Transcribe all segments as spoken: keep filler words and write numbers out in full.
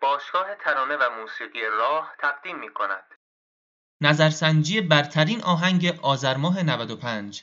باشگاه ترانه و موسیقی راه تقدیم می کند. نظرسنجی برترین آهنگ آذر ماه نود و پنج.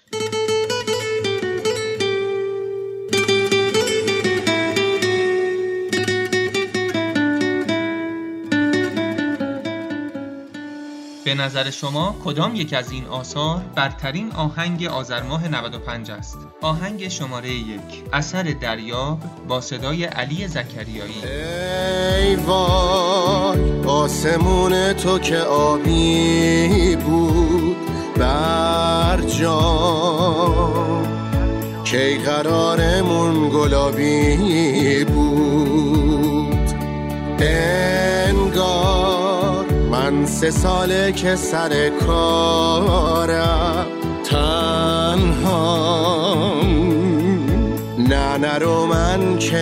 به نظر شما کدام یک از این آثار برترین آهنگ آذر ماه نود و پنج است؟ آهنگ شماره یک، اثر دریاب با صدای علی زکریایی. ای وای آسمون تو که آبی بود بر جان، کی قرارمون گلابی بود. انگار من سه ساله که سر کارم تنهام، نه نرو من که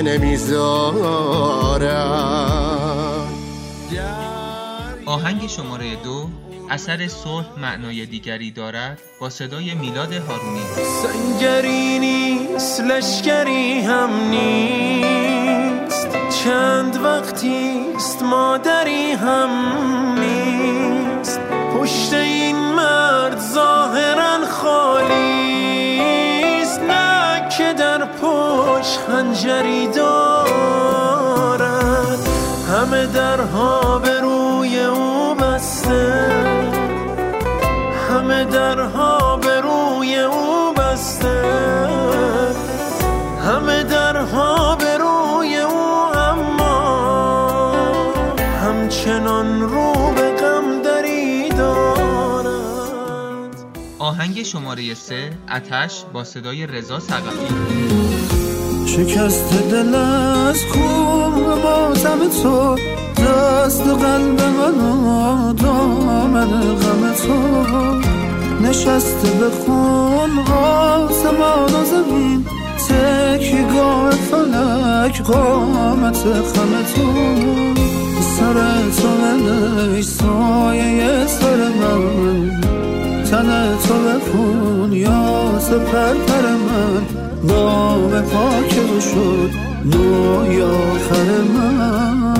نمیذارم. آهنگ شماره دو، اثر صلح معنای دیگری دارد با صدای میلاد هارونی. سنگری نیست لشکری هم نیست، چند وقتیست مادری هم نیست، پشت این مرد ظاهرا خالیست، نه که در پشت خنجری دارد. همه درها به روی او بسته، همه درها به روی او بسته، همه درها به روی او، اما همچنان رو به غم دری دارد. آهنگ شماره سه، آتش با صدای رضا ثقفی. شکست دل از خون ماتم تو، دست قلب من دامن غم تو، نشسته به خون آسمان و زمین، تکیگاه فلک قامت خم تو، سر تو ای سایه سر من، تن تو به خون یا سپر پر من، نام پاک رو شد نوی آخر من.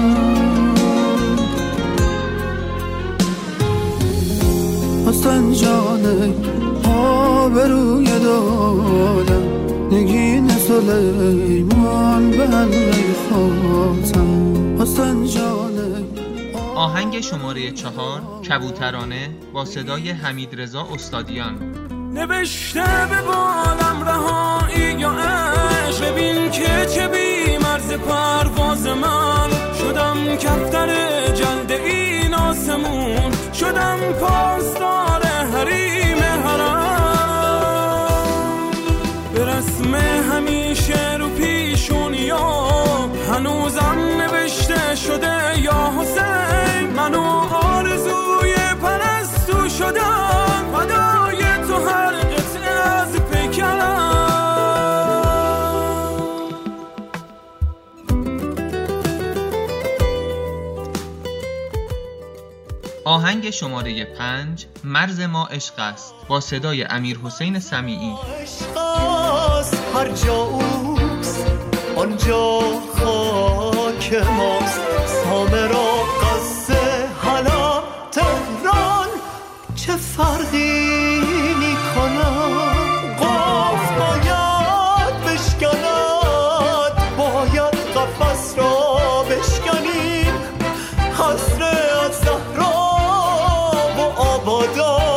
حسن جانه آبروی دادم، نگین سلیمان به حلقه خاتم. حسن جانه. آهنگ شماره چهار، کبوترانه با صدای حمید رضا استادیان. نوشته به بالم رهایی یا عشق، ببین که چه بی مرز پرواز من، شدم کفتر جلد این آسمون، شدم پاسدار حریم حرم، به رسم همیشه رو پیشونیا هنوزم نوشته شده یا حسین، منو آرزوی پرستو شدم، فدای تو هر قطعه از پیکرم. آهنگ شماره پنج، مرز ما عشق است با صدای امیر حسین سمیعی. عشق است هر جا اوست، آنجا خاک ماست، سامرا قصه حالا تهران، چه فرقی می کنم؟ قاف باید بشکند، باید قفس را بشکنیم، حسرت زهرا و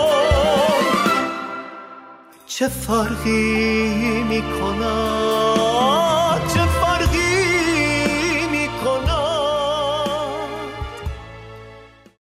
آبادان، چه فرقی می کنم؟